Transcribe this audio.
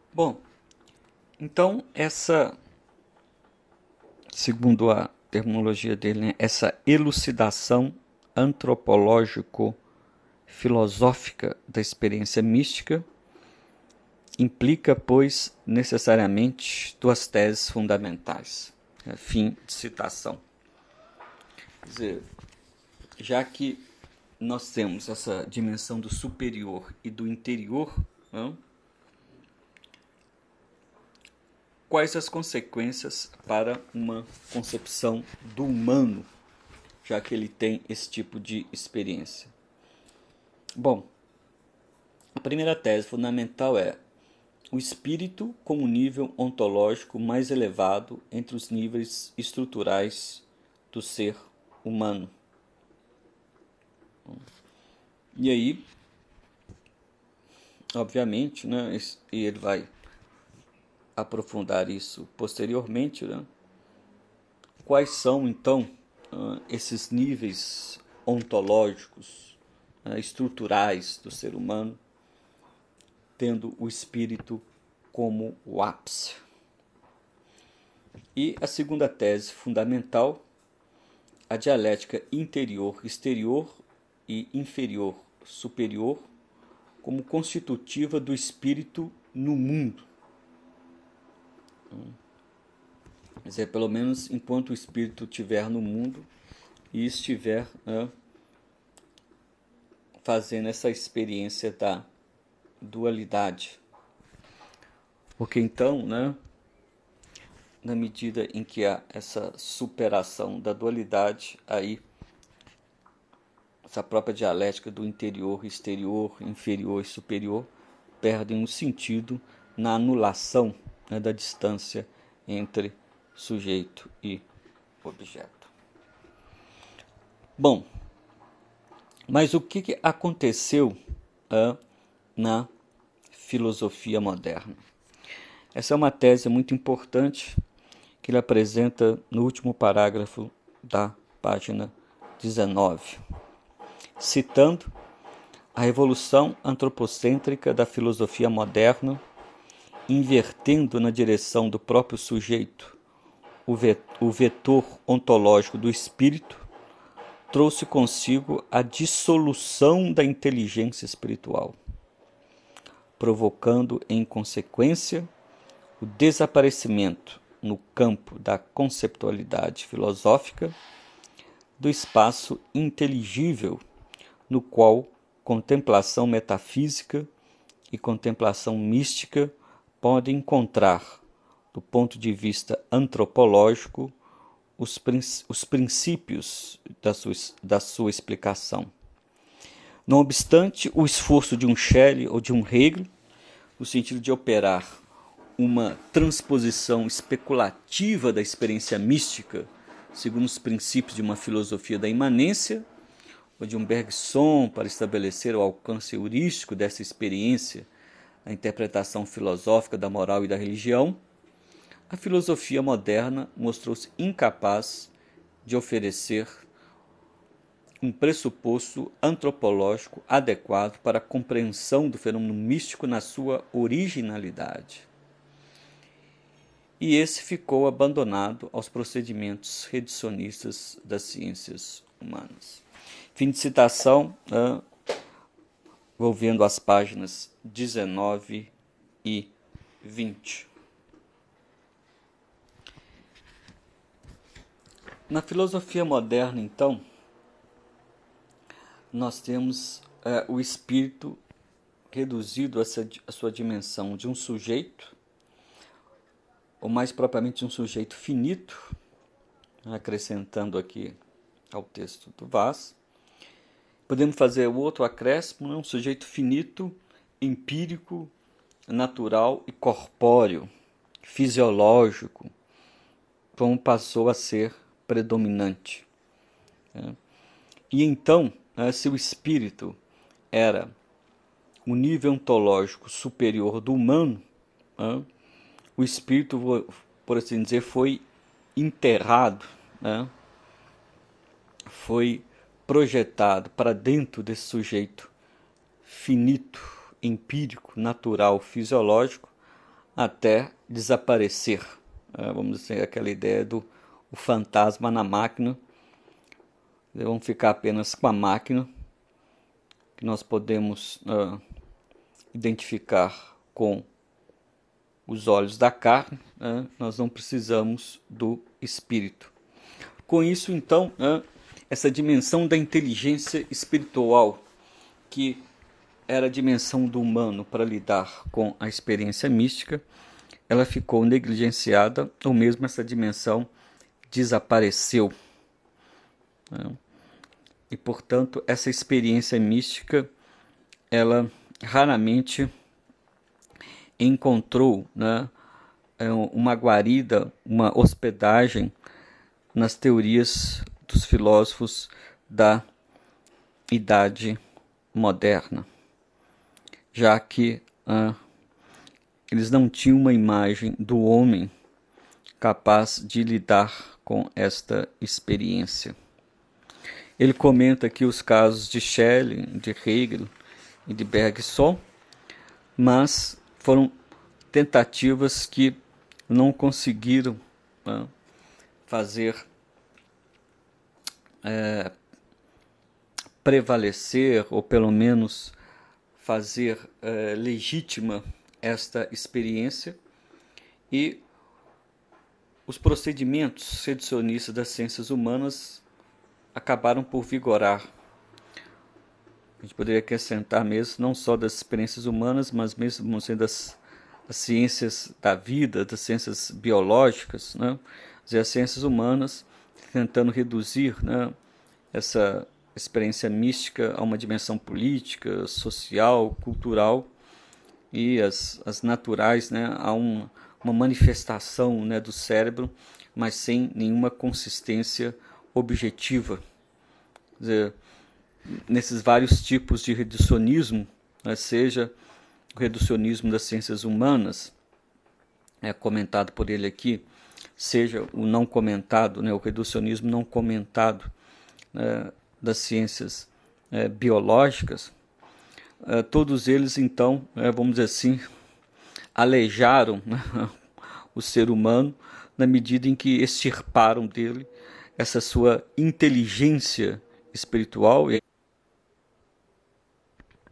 Bom, então segundo a terminologia dele, né, essa elucidação antropológico-filosófica da experiência mística implica, pois, necessariamente duas teses fundamentais. Fim de citação. Quer dizer, já que nós temos essa dimensão do superior e do interior, não? Quais as consequências para uma concepção do humano, já que ele tem esse tipo de experiência? Bom, a primeira tese fundamental é o espírito como nível ontológico mais elevado entre os níveis estruturais do ser humano. E aí, obviamente, né, e ele vai aprofundar isso posteriormente, né? Quais são, então, esses níveis ontológicos, estruturais do ser humano, tendo o espírito como o ápice? E a segunda tese fundamental, a dialética interior-exterior e inferior-superior como constitutiva do espírito no mundo. Quer dizer, pelo menos enquanto o espírito estiver no mundo e estiver fazendo essa experiência da dualidade. Porque então, né, na medida em que há essa superação da dualidade, aí essa própria dialética do interior, exterior, inferior e superior perdem o sentido na anulação, né, da distância entre sujeito e objeto. Bom, mas o que aconteceu na filosofia moderna? Essa é uma tese muito importante que ele apresenta no último parágrafo da página 19, citando a revolução antropocêntrica da filosofia moderna, invertendo na direção do próprio sujeito o vetor ontológico do espírito, trouxe consigo a dissolução da inteligência espiritual, provocando em consequência o desaparecimento no campo da conceptualidade filosófica do espaço inteligível no qual contemplação metafísica e contemplação mística podem encontrar, do ponto de vista antropológico, os princípios da sua explicação. Não obstante o esforço de um Shelley ou de um Hegel, no sentido de operar uma transposição especulativa da experiência mística, segundo os princípios de uma filosofia da imanência, ou de um Bergson para estabelecer o alcance heurístico dessa experiência, a interpretação filosófica da moral e da religião, a filosofia moderna mostrou-se incapaz de oferecer um pressuposto antropológico adequado para a compreensão do fenômeno místico na sua originalidade. E esse ficou abandonado aos procedimentos reducionistas das ciências humanas. Fim de citação, envolvendo as páginas 19 e 20. Na filosofia moderna, então, nós temos o espírito reduzido a sua dimensão de um sujeito, ou mais propriamente de um sujeito finito, acrescentando aqui ao texto do Vaz. Podemos fazer o outro acréscimo, né? Um sujeito finito, empírico, natural e corpóreo, fisiológico, como passou a ser predominante. E então, se o espírito era o nível ontológico superior do humano, o espírito, por assim dizer, foi enterrado, foi projetado para dentro desse sujeito finito, empírico, natural, fisiológico, até desaparecer. Vamos dizer, aquela ideia do o fantasma na máquina. Vamos ficar apenas com a máquina, que nós podemos identificar com os olhos da carne, nós não precisamos do espírito. Com isso, então, essa dimensão da inteligência espiritual, que era a dimensão do humano para lidar com a experiência mística, ela ficou negligenciada, ou mesmo essa dimensão desapareceu. E, portanto, essa experiência mística, ela raramente encontrou uma guarida, uma hospedagem nas teorias dos filósofos da Idade Moderna, já que eles não tinham uma imagem do homem capaz de lidar com esta experiência. Ele comenta aqui os casos de Schelling, de Hegel e de Bergson, mas foram tentativas que não conseguiram fazer prevalecer, ou pelo menos fazer legítima esta experiência, e os procedimentos reducionistas das ciências humanas acabaram por vigorar. A gente poderia acrescentar mesmo, não só das experiências humanas, mas mesmo das ciências da vida, das ciências biológicas, as ciências humanas, tentando reduzir essa experiência mística a uma dimensão política, social, cultural, e as naturais a uma manifestação do cérebro, mas sem nenhuma consistência objetiva. Quer dizer, nesses vários tipos de reducionismo, seja o reducionismo das ciências humanas, comentado por ele aqui, seja o não comentado, o reducionismo não comentado das ciências biológicas, todos eles, então, vamos dizer assim, aleijaram o ser humano na medida em que extirparam dele essa sua inteligência espiritual, e